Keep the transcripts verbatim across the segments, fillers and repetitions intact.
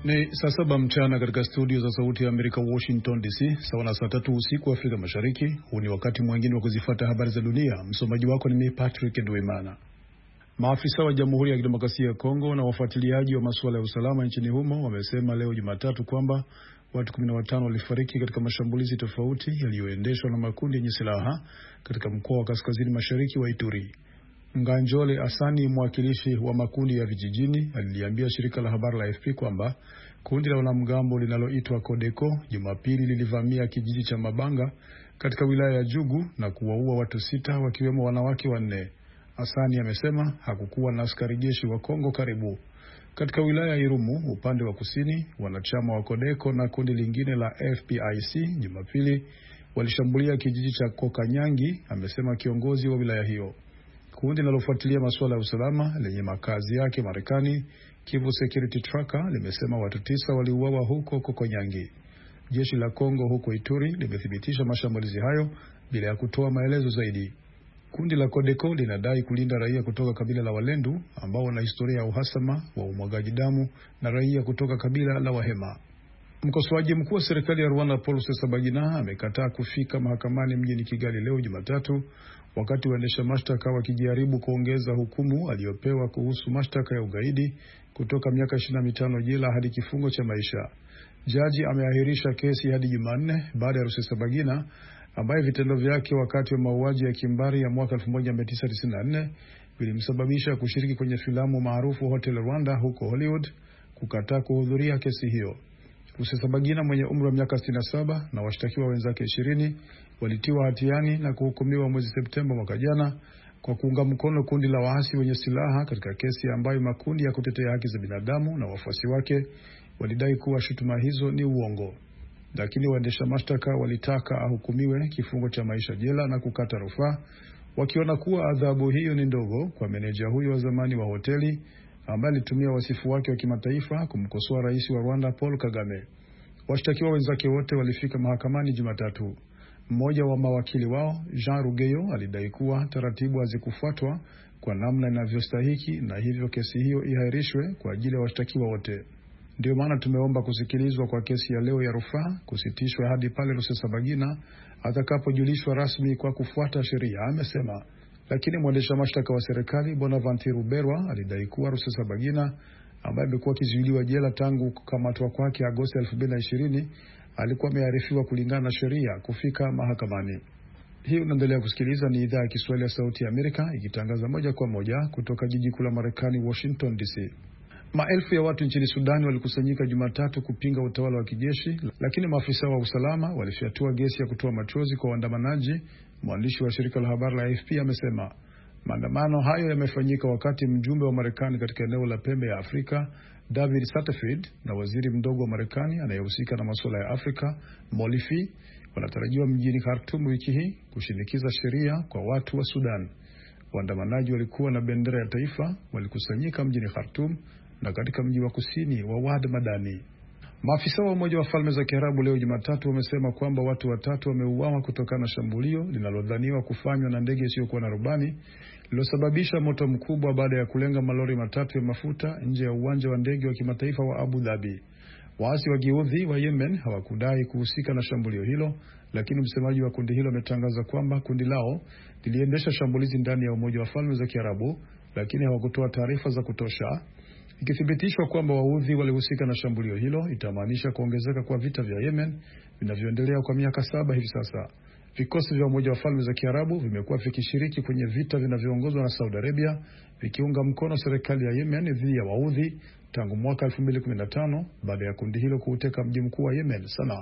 Ni saa saba mchana katika studio za Sauti ya Amerika Washington D C, sawa na saa tatu usiku Afrika Mashariki. Huu ni wakati mwingine wa kuzifuata habari za dunia. Msomaji wako ni mimi Patrick Ndwimana. Maafisa wa Jamhuri ya Kidemokrasia ya Kongo na wafuatiliaji wa masuala ya usalama nchini humo wamesema leo Jumatatu kwamba watu kumi na watano walifariki katika mashambulizi tofauti yaliyoendeshwa na makundi yenye silaha katika mkoa wa kaskazini mashariki wa Ituri. Nganjole Asani, mwakilishi wa makundi ya vijijini, aliliambia shirika la habari la A F P kwamba kundi la wanamgambo linaloitwa Kodeko Jumapili lilivamia kijiji cha Mabanga katika wilaya ya Jugu na kuwaua watu sita wakiwemo wanawake wanne. Asani amesema hakukuwa na askari jeshi wa Kongo karibu. Katika wilaya ya Irumu upande wa kusini, wanachama wa Kodeko na kundi lingine la F P I C Jumapili walishambulia kijiji cha Kokanyangi, amesema kiongozi wa wilaya hiyo. Kundi linalofuatilia masuala ya usalama lenye makazi yake Marekani, Kivu Security Tracker, limesema watu tisa waliuawa huko Kokonyangi. Jeshi la Kongo huko Ituri limethibitisha mashambulizi hayo bila ya kutoa maelezo zaidi. Kundi la Kodeko linadai kulinda raia kutoka kabila la Walendu ambao wana historia ya uhasama wa umwagaji damu na raia kutoka kabila la Wahema. Mkosoaji mkuu wa serikali ya Rwanda Paul Rusesabagina amekataa kufika mahakamani mjini Kigali leo Jumatatu, wakati waendesha mashtaka wakijaribu kuongeza hukumu aliyopewa kuhusu mashtaka ya ugaidi kutoka miaka ishirini na mitano jela hadi kifungo cha maisha. Jaji ameahirisha kesi hadi Jumanne baada ya Rusesabagina, ambaye vitendo vyake wakati wa mauaji ya kimbari ya mwaka elfu moja mia tisa tisini na nne vilimsababisha kushiriki kwenye filamu maarufu Hotel Rwanda huko Hollywood, kukataa kuhudhuria kesi hiyo. Rusesabagina mwenye umri wa miaka sitini na saba na washtakiwa wenzake ishirini walitiwa hatiani na kuhukumiwa mwezi Septemba mwaka jana kwa kuunga mkono kundi la waasi wenye silaha katika kesi ambayo makundi ya kutetea haki za binadamu na wafuasi wake walidai kuwa shutuma hizo ni uongo. Lakini waendesha mashtaka walitaka ahukumiwe kifungo cha maisha jela na kukata rufaa, wakiona kuwa adhabu hiyo ni ndogo kwa meneja huyo wa zamani wa hoteli ambaye alitumia wasifu wake wa kimataifa kumkosoa rais wa Rwanda Paul Kagame. Washtakiwa wenzake wote walifika mahakamani Jumatatu. Mmoja wa mawakili wao, Jean Rugeyo, alidai kuwa taratibu hazikufuatwa kwa namna inavyostahiki na hivyo kesi hiyo ihairishwe kwa ajili ya washtakiwa wote. Ndio maana tumeomba kusikilizwa kwa kesi ya leo ya rufaa kusitishwe hadi pale Rusesabagina atakapojulishwa rasmi kwa kufuata sheria, amesema. Lakini mwendesha mashtaka wa serikali Bonaventure Ruberwa alidai kuwa Rusesabagina, ambaye amekuwa kizuiliwa jela tangu kukamatwa kwake Agosti elfu mbili na ishirini, alikuwa amearifiwa kulingana na sheria kufika mahakamani. Hii unaendelea kusikiliza, ni idhaa ya Kiswahili ya Sauti ya Amerika ikitangaza moja kwa moja kutoka jiji kuu la Marekani Washington D C. Maelfu ya watu nchini Sudan walikusanyika Jumatatu kupinga utawala wa kijeshi, lakini maafisa wa usalama walifyatua gesi ya kutoa machozi kwa waandamanaji. Mwandishi wa shirika la habari la A F P amesema maandamano hayo yamefanyika wakati mjumbe wa Marekani katika eneo la pembe ya Afrika David Satterfield na waziri mdogo wa Marekani anayehusika na masuala ya Afrika Molifi wanatarajiwa mjini Khartoum wiki hii kushinikiza sheria kwa watu wa Sudan. Waandamanaji walikuwa na bendera ya taifa walikusanyika mjini Khartoum na katika mji wa kusini wa Wad Madani. Maafisa wa Umoja wa Falme za Kiarabu leo Jumatatu wamesema kwamba watu watatu wameuawa kutokana na shambulio linalodhaniwa kufanywa na ndege isiyokuwa na rubani lililosababisha moto mkubwa baada ya kulenga malori matatu ya mafuta nje ya uwanja wa ndege wa kimataifa wa Abu Dhabi. Waasi wa Kiudhi wa Yemen hawakudai kuhusika na shambulio hilo, lakini msemaji wa kundi hilo ametangaza kwamba kundi lao liliendesha shambulizi ndani ya Umoja wa Falme za Kiarabu, lakini hawakutoa taarifa za kutosha. Ikithibitishwa kwamba Waudhi walihusika na shambulio hilo, itamaanisha kuongezeka kwa vita vya Yemen vinavyoendelea kwa miaka saba hivi sasa. Vikosi vya Umoja wa Falme za Kiarabu vimekuwa vikishiriki kwenye vita vinavyoongozwa na Saudi Arabia, vikiunga mkono serikali ya Yemen dhidi ya Waudhi tangu mwaka elfu mbili kumi na tano baada ya kundi hilo kuuteka mji mkuu wa Yemen, Sanaa.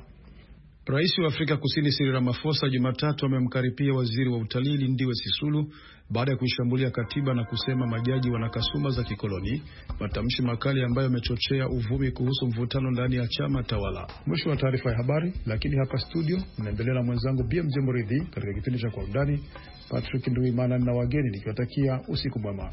Rais wa Afrika Kusini Cyril Ramaphosa Jumatatu amemkaripia waziri wa utalii Lindiwe Sisulu baada ya kuishambulia katiba na kusema majaji wana kasuma za kikoloni, matamshi makali ambayo yamechochea uvumi kuhusu mvutano ndani ya chama tawala. Mwisho wa taarifa ya habari, lakini hapa studio ninaendelea na mwenzangu B M J Muridhi katika kipindi cha Kwa Undani. Patrick Ndwimana na wageni nikiwatakia usiku mwema.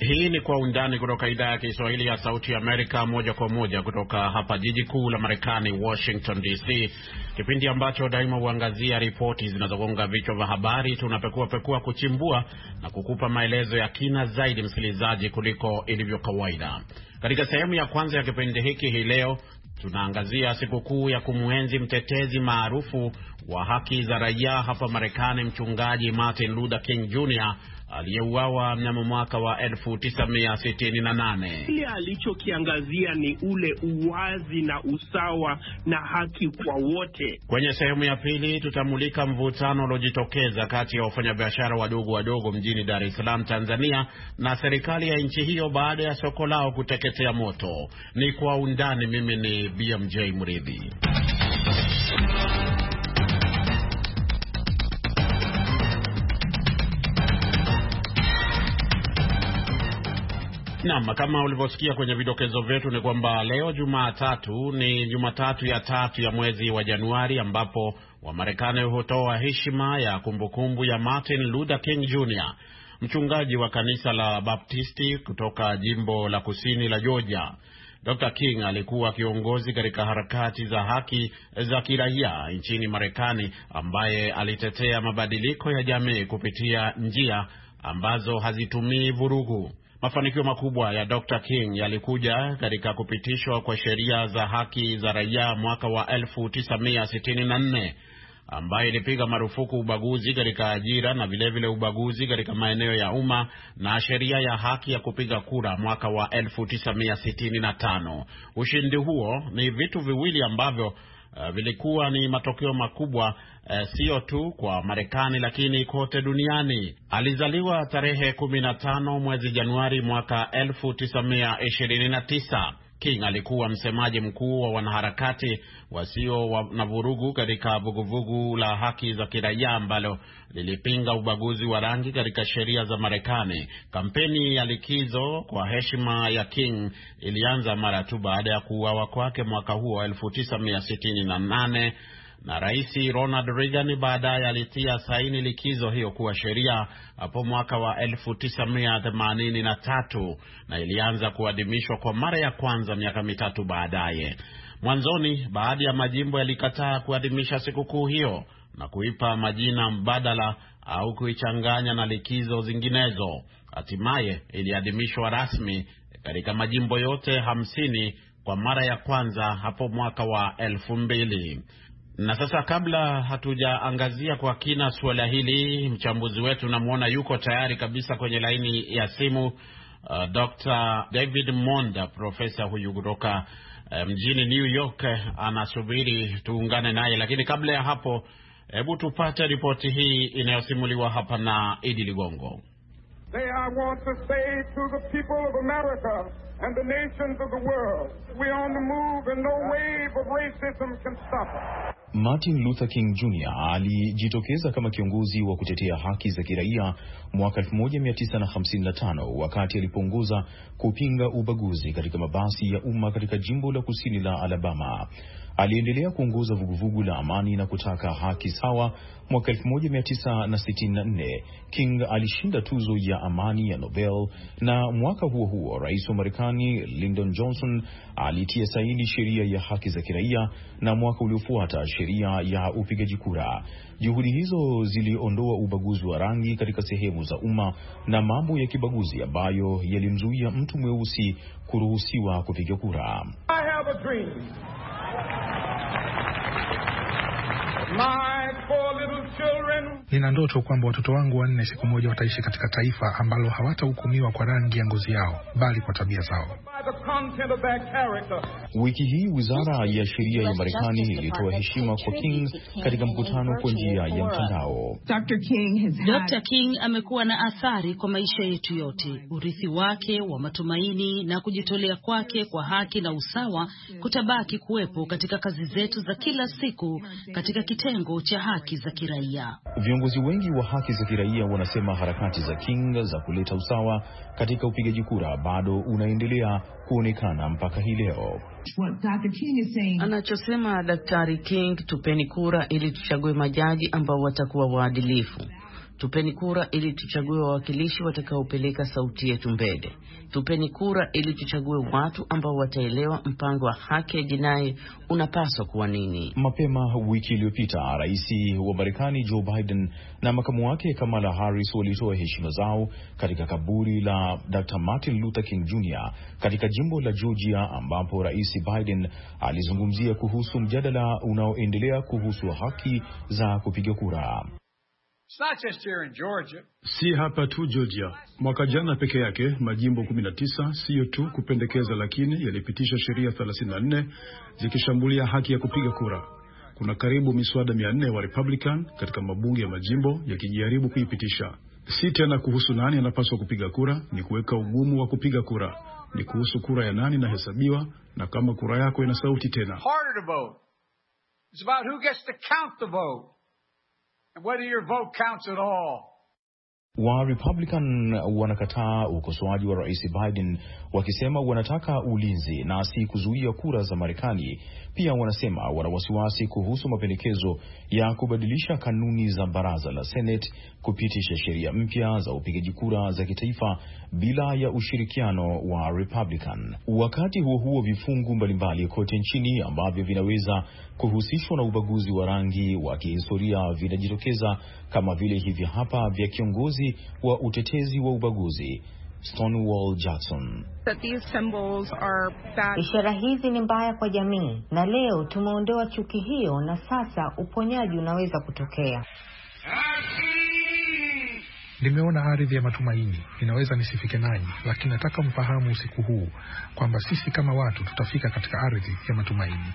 Hii ni Kwa Undani kutoka idhaa ya Kiswahili ya Sauti ya Amerika, moja kwa moja kutoka hapa jiji kuu la Marekani, Washington D C. Kipindi ambacho daima huangazia ripoti zinazogonga vichwa vya habari. Tunapekua pekua, kuchimbua na kukupa maelezo ya kina zaidi, msikilizaji, kuliko ilivyo kawaida. Katika sehemu ya kwanza ya kipindi hiki hii leo tunaangazia sikukuu ya kumuenzi mtetezi maarufu wa haki za raia hapa Marekani, mchungaji Martin Luther King Junior aliyeuawa mnamo mwaka wa elfu tisa mia sitini na nane. Kile alichokiangazia ni ule uwazi na usawa na haki kwa wote. Kwenye sehemu ya pili tutamulika mvutano uliojitokeza kati ya wafanyabiashara wadogo wadogo mjini Dar es Salaam, Tanzania, na serikali ya nchi hiyo baada ya soko lao kuteketea moto. Ni Kwa Undani. Mimi ni B M J Mridhi. Naam, kama ulivyosikia kwenye vidokezo vyetu ni kwamba leo Jumatatu ni Jumatatu ya tatu ya mwezi wa Januari, ambapo Wamarekani hutoa heshima ya kumbukumbu ya Martin Luther King Junior, mchungaji wa kanisa la Baptisti kutoka jimbo la kusini la Georgia. Doctor King alikuwa kiongozi katika harakati za haki za kiraia nchini Marekani, ambaye alitetea mabadiliko ya jamii kupitia njia ambazo hazitumii vurugu. Mafanikio makubwa ya Doctor King yalikuja katika kupitishwa kwa sheria za haki za raia mwaka wa elfu tisa mia sitini na nne, ambayo ilipiga marufuku ubaguzi katika ajira na vile vile ubaguzi katika maeneo ya umma, na sheria ya haki ya kupiga kura mwaka wa elfu tisa mia sitini na tano. Ushindi huo ni vitu viwili ambavyo Uh, vilikuwa ni matokeo makubwa, uh, sio tu kwa Marekani lakini kote duniani. Alizaliwa tarehe kumi na tano mwezi Januari mwaka elfu tisa mia ishirini na tisa. King alikuwa msemaji mkuu wa wanaharakati wasio wa na vurugu katika vuguvugu la haki za kiraia ambalo lilipinga ubaguzi wa rangi katika sheria za Marekani. Kampeni ya likizo kwa heshima ya King ilianza mara tu baada ya kuuawa kwake mwaka huo elfu tisa mia sitini na nane, na Rais Ronald Reagan baadaye alitia saini likizo hiyo kuwa sheria hapo mwaka wa elfu tisa mia themanini na tatu, na ilianza kuadhimishwa kwa mara ya kwanza miaka mitatu baadaye. Mwanzoni baadhi ya majimbo yalikataa kuadhimisha sikukuu hiyo na kuipa majina mbadala au kuichanganya na likizo zinginezo. Hatimaye iliadhimishwa rasmi katika majimbo yote hamsini kwa mara ya kwanza hapo mwaka wa elfu mbili. Na sasa, kabla hatujaangazia kwa kina suala hili, mchambuzi wetu namuona yuko tayari kabisa kwenye laini ya simu, uh, Doctor David Monda, profesa huyu kutoka uh, mjini New York, anasubiri tuungane naye. Lakini kabla ya hapo, hebu tupate ripoti hii inayosimuliwa hapa na Idi Ligongo. Say, I want to say to the people of America and the nations of the world, we're on the move and no wave of racism can stop us. Martin Luther King Junior alijitokeza kama kiongozi wa kutetea haki za kiraia mwaka elfu moja mia tisa hamsini na tano wakati alipoongoza kupinga ubaguzi katika mabasi ya umma katika jimbo la kusini la Alabama. Aliendelea kuongoza vuguvugu la amani na kutaka haki sawa. Mwaka elfu moja mia tisa sitini na nne King alishinda tuzo ya amani ya Nobel, na mwaka huo huo Rais wa Marekani Lyndon Johnson alitia saini sheria ya haki za kiraia, na mwaka uliofuata sheria ya upigaji kura. Juhudi hizo ziliondoa ubaguzi wa rangi katika sehemu za umma na mambo ya kibaguzi ambayo yalimzuia mtu mweusi kuruhusiwa kupiga kura. I have a dream. My four little children. Nina ndoto kwamba watoto wangu wanne siku moja wataishi katika taifa ambalo hawatahukumiwa kwa rangi ya ngozi yao, bali kwa tabia zao. Wiki hii Wizara ya Sheria ya Marekani ilitoa heshima kwa King katika mkutano kwa njia ya mtandao. Doctor King has had... Doctor King amekuwa na athari kwa maisha yetu yote. Urithi wake wa matumaini na kujitolea kwake kwa haki na usawa kutabaki kuwepo katika kazi zetu za kila siku katika kitengo cha haki za kiraia. Viongozi wengi wa haki za kiraia wanasema harakati za King za kuleta usawa katika upigaji kura bado unaendelea kuonekana mpaka hii leo. Anachosema Daktari King, tupeni kura ili tuchague majaji ambao watakuwa waadilifu. Tupeni kura ili tuchague wawakilishi watakaopeleka sauti yetu mbele. Tupeni kura ili tuchague watu ambao wataelewa mpango wa haki ya jinai unapaswa kuwa nini. Mapema wiki iliyopita, rais wa Marekani Joe Biden na makamu wake Kamala Harris walitoa heshima zao katika kaburi la Doctor Martin Luther King Junior katika jimbo la Georgia, ambapo rais Biden alizungumzia kuhusu mjadala unaoendelea kuhusu haki za kupiga kura. Si hapa tu Georgia. Mwaka jana peke yake majimbo kumi na tisa sio tu kupendekeza, lakini yalipitisha sheria thelathini na nne zikishambulia haki ya kupiga kura. Kuna karibu miswada mia nne wa Republican katika mabunge ya majimbo yakijaribu kuipitisha. Si tena kuhusu nani anapaswa kupiga kura, ni kuweka ugumu wa kupiga kura. Ni kuhusu kura ya nani inahesabiwa na kama kura yako ina sauti tena. Harder to vote. It's about who gets to count the vote. And whether your vote counts at all. Wa Republican wanakataa ukosoaji wa rais Biden, wakisema wanataka ulinzi na si kuzuia kura za Marekani. Pia wanasema wana wasiwasi kuhusu mapendekezo ya kubadilisha kanuni za baraza la Senate kupitisha sheria mpya za upigaji kura za kitaifa bila ya ushirikiano wa Republican. Wakati huo huo, vifungu mbalimbali kote nchini ambavyo vinaweza kuhusishwa na ubaguzi wa rangi wa kihistoria vinajitokeza, kama vile hivi hapa vya kiongozi wa utetezi wa ubaguzi Stonewall Jackson. Ishara hizi ni mbaya kwa jamii, na leo tumeondoa chuki hiyo, na sasa uponyaji unaweza kutokea. Nimeona ardhi ya matumaini. Ninaweza nisifike nanyi, lakini nataka mfahamu usiku huu kwamba sisi kama watu tutafika katika ardhi ya matumaini.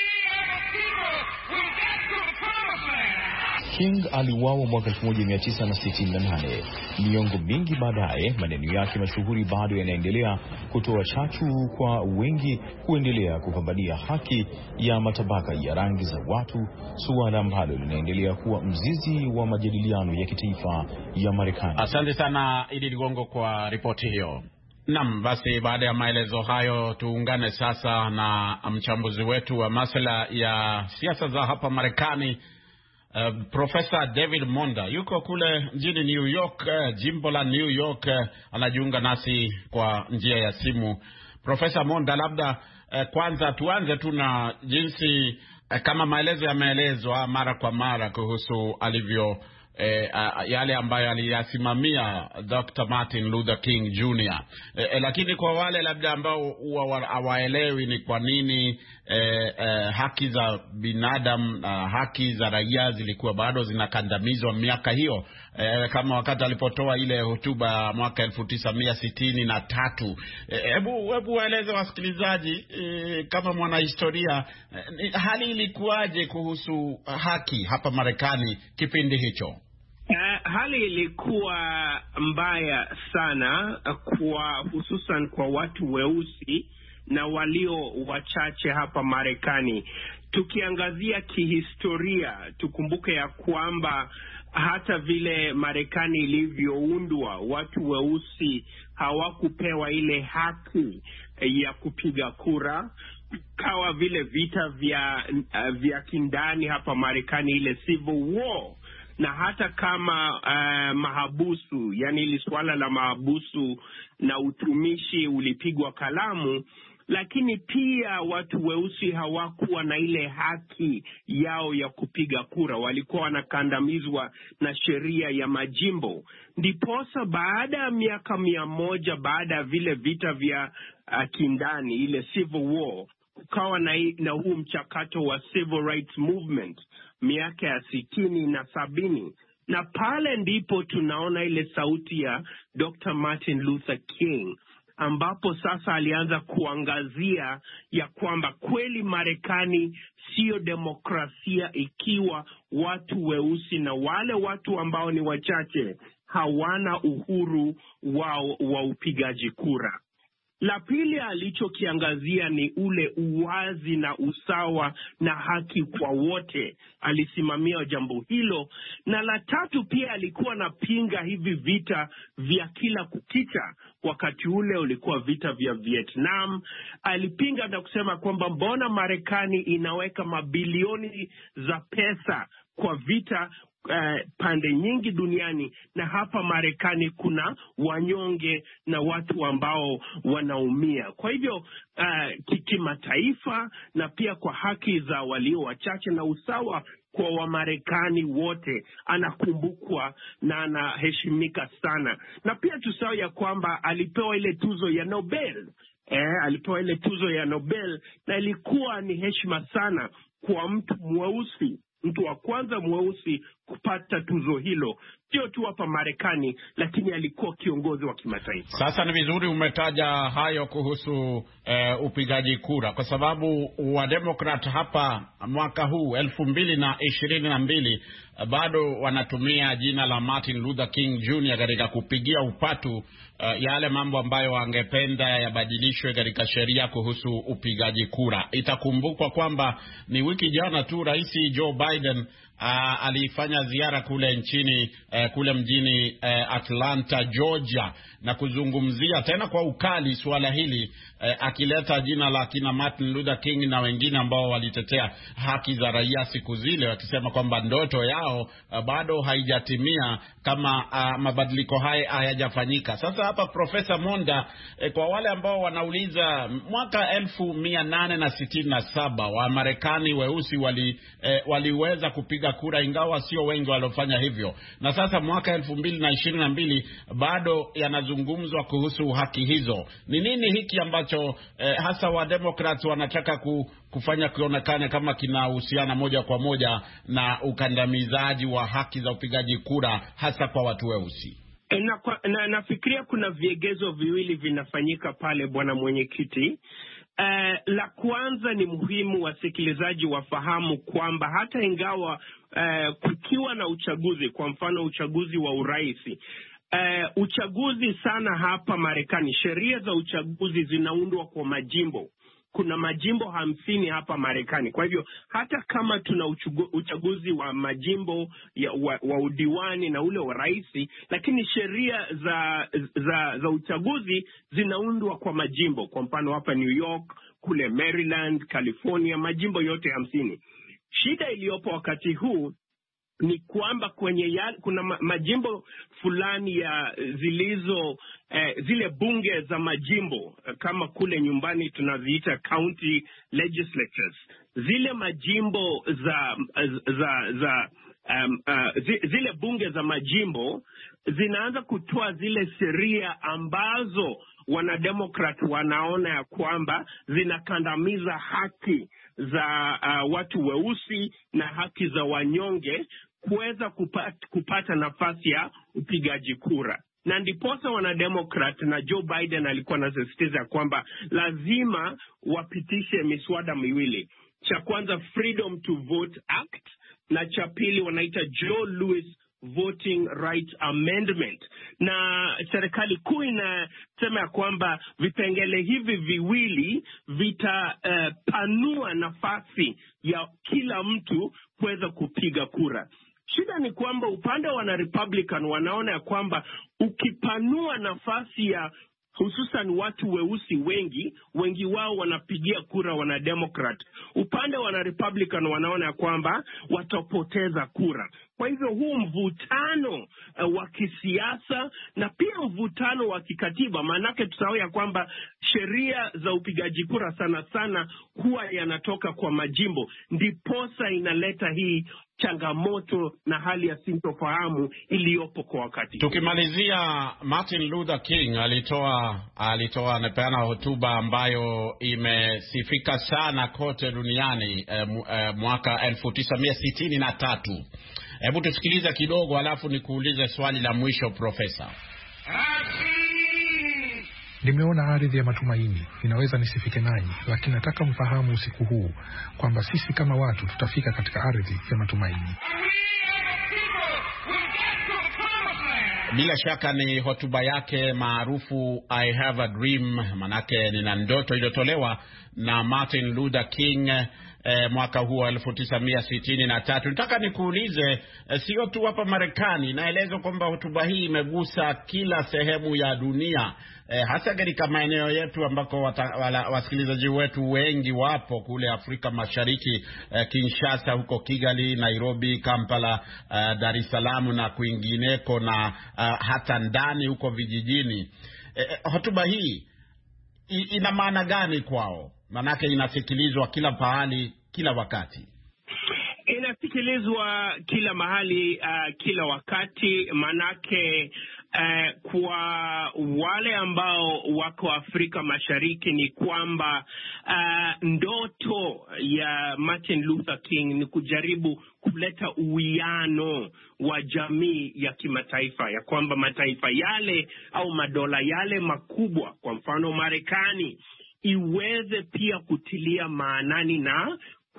King aliuawa mwaka elfu moja mia tisa sitini na nane. Miongo mingi baadaye, maneno yake mashuhuri bado yanaendelea kutoa chachu kwa wengi kuendelea kupambania haki ya matabaka ya rangi za watu, suala ambalo linaendelea kuwa mzizi wa majadiliano ya kitaifa ya Marekani. Asante sana Idi Ligongo kwa ripoti hiyo. Naam, basi baada ya maelezo hayo tuungane sasa na mchambuzi wetu wa masuala ya siasa za hapa Marekani, Uh, Profesa David Monda yuko kule mjini New York, uh, jimbo la New York. Uh, anajiunga nasi kwa njia ya simu. Profesa Monda, labda uh, kwanza tuanze tu na jinsi uh, kama maelezo yameelezwa mara kwa mara kuhusu alivyo E, a, yale ambayo aliyasimamia Doctor Martin Luther King Junior E, e, lakini kwa wale labda ambao hawaelewi ni kwa nini e, e, haki za binadamu na haki za raia zilikuwa bado zinakandamizwa miaka hiyo, e, kama wakati alipotoa ile hotuba mwaka elfu tisa mia sitini na tatu. Hebu e, hebu waeleze wasikilizaji, e, kama mwanahistoria, e, hali ilikuwaje kuhusu haki hapa Marekani kipindi hicho? Uh, hali ilikuwa mbaya sana kwa hususan kwa watu weusi na walio wachache hapa Marekani. Tukiangazia kihistoria, tukumbuke ya kwamba hata vile Marekani ilivyoundwa, watu weusi hawakupewa ile haki ya kupiga kura. Kawa vile vita vya uh, vya kindani hapa Marekani, ile civil war, na hata kama uh, mahabusu, yani ili swala la mahabusu na utumishi ulipigwa kalamu, lakini pia watu weusi hawakuwa na ile haki yao ya kupiga kura. Walikuwa wanakandamizwa na sheria ya majimbo. Ndiposa baada ya miaka mia moja baada ya vile vita vya uh, kindani, ile civil war, kukawa na, na huu mchakato wa civil rights movement miaka ya sitini na sabini, na pale ndipo tunaona ile sauti ya Doctor Martin Luther King, ambapo sasa alianza kuangazia ya kwamba kweli Marekani sio demokrasia ikiwa watu weusi na wale watu ambao ni wachache hawana uhuru wao wa upigaji kura. La pili alichokiangazia ni ule uwazi na usawa na haki kwa wote. Alisimamia jambo hilo. Na la tatu pia alikuwa anapinga hivi vita vya kila kukicha. Wakati ule ulikuwa vita vya Vietnam. Alipinga na kusema kwamba mbona Marekani inaweka mabilioni za pesa kwa vita Uh, pande nyingi duniani, na hapa Marekani kuna wanyonge na watu ambao wanaumia. Kwa hivyo uh, kimataifa na pia kwa haki za walio wachache na usawa kwa Wamarekani wote anakumbukwa na anaheshimika sana. Na pia tusahau ya kwamba alipewa ile tuzo ya Nobel. Eh, alipewa ile tuzo ya Nobel na ilikuwa ni heshima sana kwa mtu mweusi, mtu wa kwanza mweusi kupata tuzo hilo, sio tu hapa Marekani, lakini alikuwa kiongozi wa kimataifa. Sasa ni vizuri umetaja hayo kuhusu eh, upigaji kura, kwa sababu wa Democrat hapa mwaka huu elfu mbili na ishirini na mbili bado wanatumia jina la Martin Luther King Junior katika kupigia upatu uh, yale mambo ambayo wangependa yabadilishwe katika sheria kuhusu upigaji kura. Itakumbukwa kwamba ni wiki jana tu Rais Joe Biden Uh, alifanya ziara kule nchini uh, kule mjini uh, Atlanta, Georgia, na kuzungumzia tena kwa ukali suala hili uh, akileta jina la kina Martin Luther King na wengine ambao walitetea haki za raia siku zile, wakisema kwamba ndoto yao uh, bado haijatimia kama uh, mabadiliko haya hayajafanyika. Sasa hapa Profesa Monda, eh, kwa wale ambao wanauliza, mwaka elfu mia nane na sitini na saba wa Marekani weusi wali eh, waliweza kupiga kura, ingawa sio wengi waliofanya hivyo. Na sasa mwaka elfu mbili na ishirini na mbili bado yanazungumzwa kuhusu haki hizo. Ni nini hiki ambacho eh, hasa wa Democrats wanataka ku, kufanya kionekane kama kinahusiana moja kwa moja na ukandamizaji wa haki za upigaji kura hasa kwa watu weusi? Na, na nafikiria kuna viegezo viwili vinafanyika pale, bwana mwenyekiti. Uh, la kwanza ni muhimu wasikilizaji wafahamu kwamba hata ingawa uh, kukiwa na uchaguzi, kwa mfano uchaguzi wa urais, uh, uchaguzi sana hapa Marekani, sheria za uchaguzi zinaundwa kwa majimbo. Kuna majimbo hamsini hapa Marekani. Kwa hivyo hata kama tuna uchugu, uchaguzi wa majimbo ya, wa, wa udiwani na ule wa rais, lakini sheria za, za, za uchaguzi zinaundwa kwa majimbo. Kwa mfano hapa New York, kule Maryland, California, majimbo yote hamsini. Shida iliyopo wakati huu ni kwamba kwenye ya, kuna ma, majimbo fulani ya zilizo eh, zile bunge za majimbo kama kule nyumbani tunaziita county legislatures. Zile majimbo za za za um, uh, zile bunge za majimbo zinaanza kutoa zile sheria ambazo wanademokrat wanaona ya kwamba zinakandamiza haki za uh, watu weusi na haki za wanyonge kuweza kupata, kupata nafasi ya upigaji kura. Na ndiposa wanademokrat na Joe Biden alikuwa anasisitiza kwamba lazima wapitishe miswada miwili. Cha kwanza Freedom to Vote Act, na cha pili wanaita Joe Louis Voting Rights Amendment. Na serikali kuu inasema ya kwamba vipengele hivi viwili vitapanua uh, nafasi ya kila mtu kuweza kupiga kura. Shida ni kwamba upande wa wana Republican wanaona ya kwamba ukipanua nafasi ya hususan watu weusi wengi, wengi wao wanapigia kura wana Democrat. Upande wa wana Republican wanaona ya kwamba watapoteza kura. Kwa hivyo huu mvutano uh, wa kisiasa na pia mvutano wa kikatiba, maanake tusahau ya kwamba sheria za upigaji kura sana sana huwa yanatoka kwa majimbo, ndiposa inaleta hii changamoto na hali ya sintofahamu iliyopo kwa wakati. Tukimalizia, Martin Luther King alitoa alitoa anapeana hotuba ambayo imesifika sana kote duniani eh, eh, mwaka elfu tisa mia sitini na tatu. Hebu tusikilize kidogo alafu nikuulize swali la mwisho, Profesa. Nimeona ardhi ya matumaini, inaweza nisifike nanyi, lakini nataka mfahamu usiku huu kwamba sisi kama watu tutafika katika ardhi ya matumaini. Bila shaka ni hotuba yake maarufu I Have a Dream, manake nina ndoto, iliyotolewa na Martin Luther King eh, mwaka huu wa elfu tisa mia sitini na tatu. Nataka nikuulize, eh, sio tu hapa Marekani, naelezwa kwamba hotuba hii imegusa kila sehemu ya dunia, eh, hasa katika maeneo yetu ambako wasikilizaji wetu wengi wapo kule Afrika Mashariki, eh, Kinshasa, huko Kigali, Nairobi, Kampala, eh, Dar es Salaam na kwingineko, na eh, hata ndani huko vijijini. Eh, hotuba hii ina maana gani kwao? Manake inasikilizwa kila pahali, kila wakati. Inasikilizwa kila mahali, uh, kila wakati. Manake uh, kwa wale ambao wako Afrika Mashariki ni kwamba uh, ndoto ya Martin Luther King ni kujaribu kuleta uwiano wa jamii ya kimataifa, ya kwamba mataifa yale au madola yale makubwa, kwa mfano Marekani, iweze pia kutilia maanani na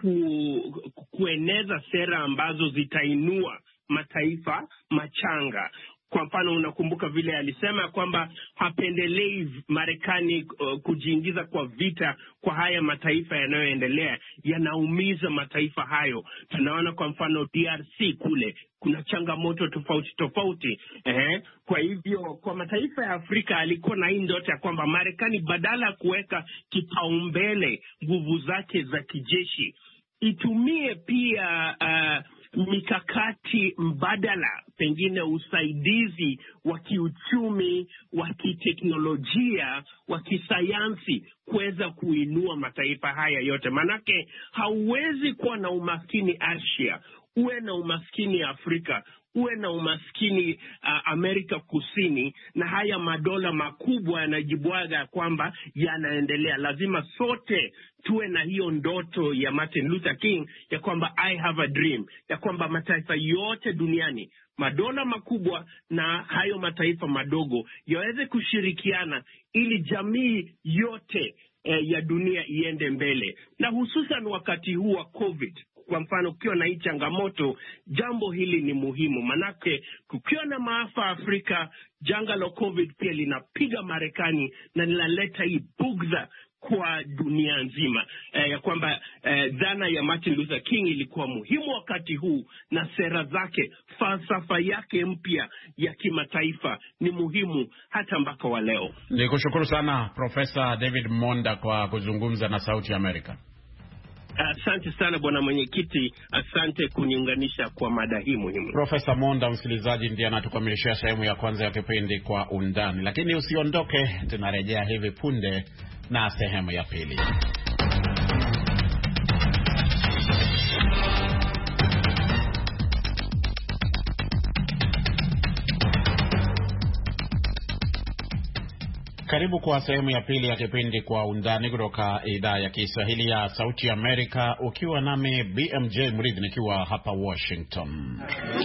ku, kueneza sera ambazo zitainua mataifa machanga. Kwa mfano, unakumbuka vile alisema kwamba hapendelei Marekani uh, kujiingiza kwa vita kwa haya mataifa yanayoendelea, yanaumiza mataifa hayo. Tunaona kwa mfano D R C kule kuna changamoto tofauti tofauti. Eh, kwa hivyo kwa mataifa ya Afrika alikuwa na hii ndoto ya kwamba Marekani badala ya kuweka kipaumbele nguvu zake za kijeshi, itumie pia uh, mikakati mbadala, pengine usaidizi wa kiuchumi, wa kiteknolojia, wa kisayansi, kuweza kuinua mataifa haya yote. Manake hauwezi kuwa na umaskini Asia, uwe na umaskini Afrika, uwe na umaskini uh, Amerika Kusini, na haya madola makubwa yanajibwaga kwamba yanaendelea. Lazima sote tuwe na hiyo ndoto ya Martin Luther King ya kwamba I have a dream, ya kwamba mataifa yote duniani, madola makubwa na hayo mataifa madogo, yaweze kushirikiana ili jamii yote eh, ya dunia iende mbele. Na hususan wakati huu wa COVID, kwa mfano, ukiwa na hii changamoto, jambo hili ni muhimu. Manake kukiwa na maafa Afrika, janga la COVID pia linapiga Marekani na linaleta hii bugdha kwa dunia nzima. Eh, ya kwamba eh, dhana ya Martin Luther King ilikuwa muhimu wakati huu, na sera zake, falsafa yake mpya ya kimataifa ni muhimu hata mpaka wa leo. Nikushukuru sana Profesa David Monda kwa kuzungumza na Sauti ya Amerika. Asante uh, sana bwana mwenyekiti, asante kuniunganisha kwa mada hii muhimu. Profesa Monda, msikilizaji, ndiye anatukamilishia sehemu ya kwanza ya kipindi Kwa Undani, lakini usiondoke, tunarejea hivi punde na sehemu ya pili. Karibu kwa sehemu ya pili ya kipindi Kwa Undani kutoka idhaa ya Kiswahili ya Sauti Amerika, ukiwa nami B M J Mridhi nikiwa hapa Washington.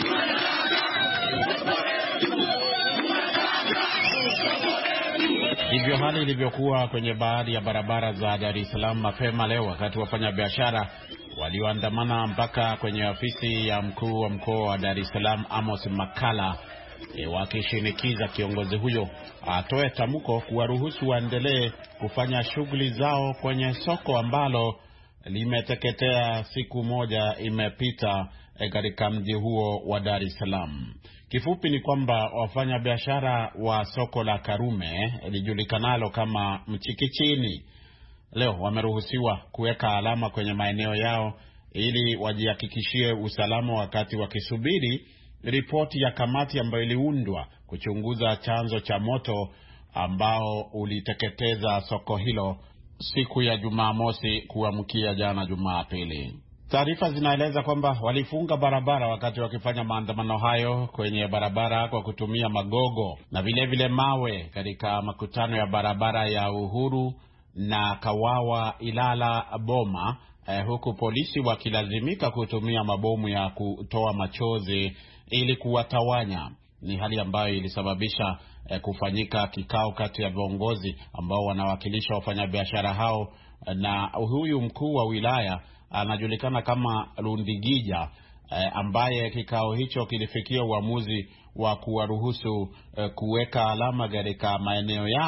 Hivyo hali ilivyokuwa kwenye baadhi ya barabara za Dar es Salaam mapema leo, wakati wafanya biashara walioandamana mpaka kwenye ofisi ya mkuu wa mkoa wa Dar es Salaam Amos Makala, E, wakishinikiza kiongozi huyo atoe tamko kuwaruhusu waendelee kufanya shughuli zao kwenye soko ambalo limeteketea siku moja imepita e, katika mji huo wa Dar es Salaam. Kifupi ni kwamba wafanya biashara wa soko la Karume lijulikanalo kama Mchikichini leo wameruhusiwa kuweka alama kwenye maeneo yao ili wajihakikishie usalama wakati wakisubiri ripoti ya kamati ambayo iliundwa kuchunguza chanzo cha moto ambao uliteketeza soko hilo siku ya Jumamosi kuamkia jana Jumapili. Taarifa zinaeleza kwamba walifunga barabara wakati wakifanya maandamano hayo kwenye barabara kwa kutumia magogo na vile vile mawe katika makutano ya barabara ya Uhuru na Kawawa Ilala Boma, eh, huku polisi wakilazimika kutumia mabomu ya kutoa machozi ili kuwatawanya. Ni hali ambayo ilisababisha eh, kufanyika kikao kati ya viongozi ambao wanawakilisha wafanyabiashara hao na huyu mkuu wa wilaya anajulikana kama Rundigija, eh, ambaye kikao hicho kilifikia uamuzi wa kuwaruhusu eh, kuweka alama katika maeneo yao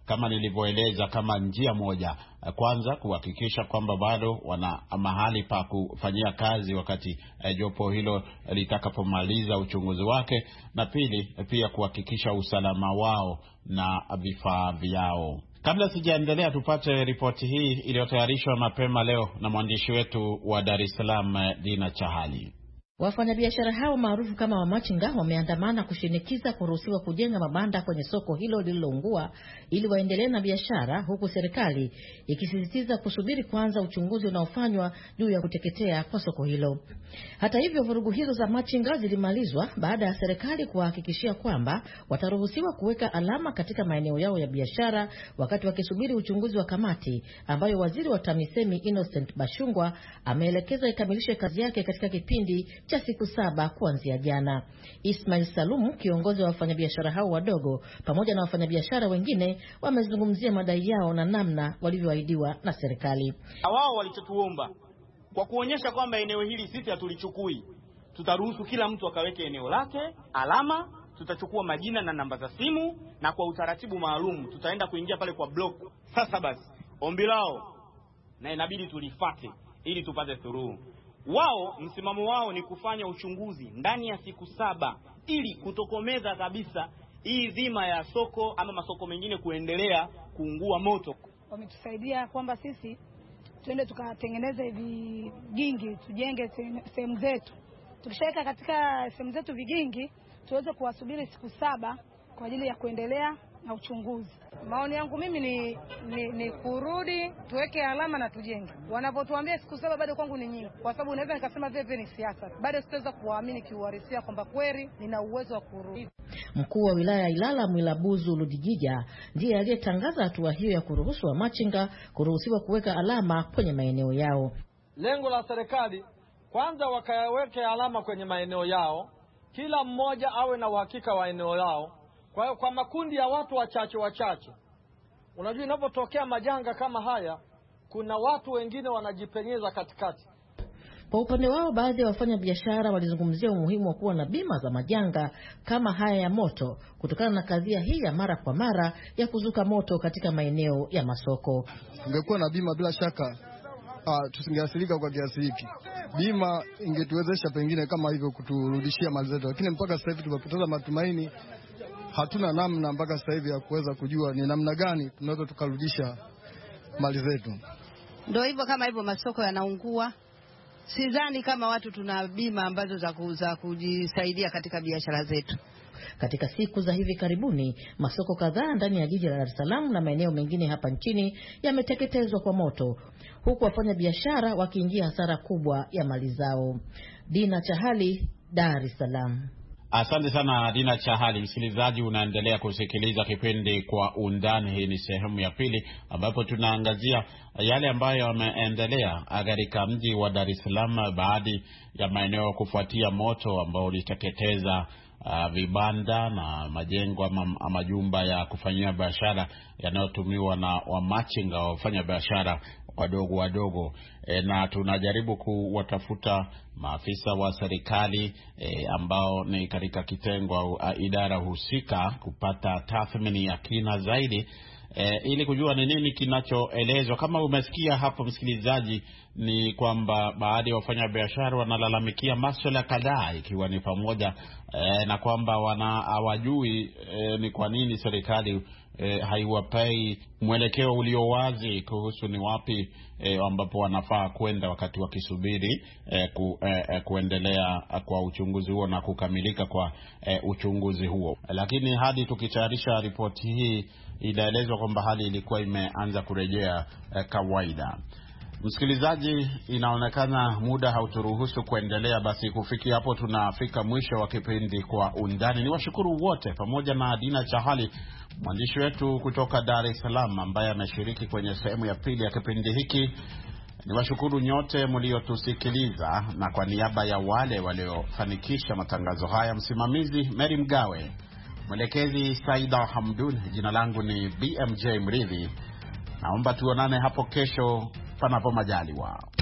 kama nilivyoeleza, kama njia moja, kwanza kuhakikisha kwamba bado wana mahali pa kufanyia kazi wakati eh, jopo hilo litakapomaliza uchunguzi wake, na pili pia kuhakikisha usalama wao na vifaa vyao. Kabla sijaendelea, tupate ripoti hii iliyotayarishwa mapema leo na mwandishi wetu wa Dar es Salaam, Dina Chahali. Wafanyabiashara hao maarufu kama wamachinga wameandamana kushinikiza kuruhusiwa kujenga mabanda kwenye soko hilo lililoungua ili waendelee na biashara, huku serikali ikisisitiza kusubiri kwanza uchunguzi unaofanywa juu ya kuteketea kwa soko hilo. Hata hivyo, vurugu hizo za machinga zilimalizwa baada ya serikali kuhakikishia kwamba wataruhusiwa kuweka alama katika maeneo yao ya biashara wakati wakisubiri uchunguzi wa kamati ambayo waziri wa TAMISEMI Innocent Bashungwa ameelekeza ikamilishe kazi yake katika kipindi cha siku saba kuanzia jana. Ismail Salumu, kiongozi wa wafanyabiashara hao wadogo, pamoja na wafanyabiashara wengine, wamezungumzia madai yao na namna walivyoahidiwa na serikali. Wao walichotuomba kwa kuonyesha kwamba eneo hili sisi hatulichukui, tutaruhusu kila mtu akaweke eneo lake alama, tutachukua majina na namba za simu, na kwa utaratibu maalum tutaenda kuingia pale kwa block. Sasa basi ombi lao na inabidi tulifate ili tupate suluhu. Wao msimamo wao ni kufanya uchunguzi ndani ya siku saba ili kutokomeza kabisa hii dhima ya soko ama masoko mengine kuendelea kuungua moto. Wametusaidia kwamba sisi tuende tukatengeneze vigingi, tujenge sehemu zetu. Tukishaweka katika sehemu zetu vigingi, tuweze kuwasubiri siku saba kwa ajili ya kuendelea na uchunguzi. Maoni yangu mimi ni, ni, ni kurudi tuweke alama na tujenge. Wanapotuambia siku saba bado kwangu ni nyingi, kwa sababu unaweza nikasema vile ni siasa. Bado sitaweza kuamini kiuhalisia kwamba kweli nina uwezo wa kurudi. Mkuu wa wilaya ya Ilala Mwilabuzu Ludigija ndiye aliyetangaza hatua hiyo ya kuruhusu wamachinga kuruhusiwa kuweka alama kwenye maeneo yao. Lengo la serikali kwanza wakaweke alama kwenye maeneo yao, kila mmoja awe na uhakika wa eneo lao. Kwa hiyo kwa makundi ya watu wachache wachache, unajua inapotokea majanga kama haya, kuna watu wengine wanajipenyeza katikati. Kwa upande wao, baadhi ya wafanya biashara walizungumzia umuhimu wa kuwa na bima za majanga kama haya ya moto, kutokana na kadhia hii ya mara kwa mara ya kuzuka moto katika maeneo ya masoko. Ungekuwa na bima, bila shaka ah, tusingeathirika kwa kiasi hiki. Bima ingetuwezesha pengine kama hivyo kuturudishia mali zetu, lakini mpaka sasa hivi tumepoteza matumaini. Hatuna namna mpaka sasa hivi ya kuweza kujua ni namna gani tunaweza tukarudisha mali zetu. Ndio hivyo, kama hivyo masoko yanaungua, sidhani kama watu tuna bima ambazo za kuuza kujisaidia katika biashara zetu. Katika siku za hivi karibuni, masoko kadhaa ndani ya jiji la Dar es Salaam na maeneo mengine hapa nchini yameteketezwa kwa moto, huku wafanya biashara wakiingia hasara kubwa ya mali zao. Dina Chahali, Dar es Salaam. Asante sana Dina Chahali. Msikilizaji, unaendelea kusikiliza kipindi Kwa Undani. Hii ni sehemu ya pili ambapo tunaangazia yale ambayo yameendelea katika mji wa Dar es Salaam, baadhi ya maeneo kufuatia moto ambao uliteketeza uh, vibanda na majengo ama majumba ya kufanyia biashara yanayotumiwa na wamachinga wafanya biashara wadogo wadogo. E, na tunajaribu kuwatafuta maafisa wa serikali e, ambao ni katika kitengo au idara husika kupata tathmini ya kina zaidi e, ili kujua ni nini kinachoelezwa. Kama umesikia hapo msikilizaji, ni kwamba baadhi ya wafanya biashara wanalalamikia masuala kadhaa, ikiwa ni pamoja e, na kwamba wana hawajui e, ni kwa nini serikali E, haiwapei mwelekeo ulio wazi kuhusu ni wapi e, ambapo wanafaa kwenda wakati wakisubiri e, ku, e, kuendelea kwa uchunguzi huo na kukamilika kwa e, uchunguzi huo. Lakini hadi tukitayarisha ripoti hii, inaelezwa kwamba hali ilikuwa imeanza kurejea e, kawaida. Msikilizaji, inaonekana muda hauturuhusu kuendelea. Basi kufikia hapo tunafika mwisho wa kipindi Kwa Undani. Niwashukuru wote pamoja na Dina Chahali, mwandishi wetu kutoka Dar es Salaam, ambaye ameshiriki kwenye sehemu ya pili ya kipindi hiki. Niwashukuru nyote mliotusikiliza, na kwa niaba ya wale waliofanikisha matangazo haya, msimamizi Mary Mgawe, mwelekezi Saida Hamdun, jina langu ni B M J Mridhi. Naomba tuonane hapo kesho panapo majaliwa.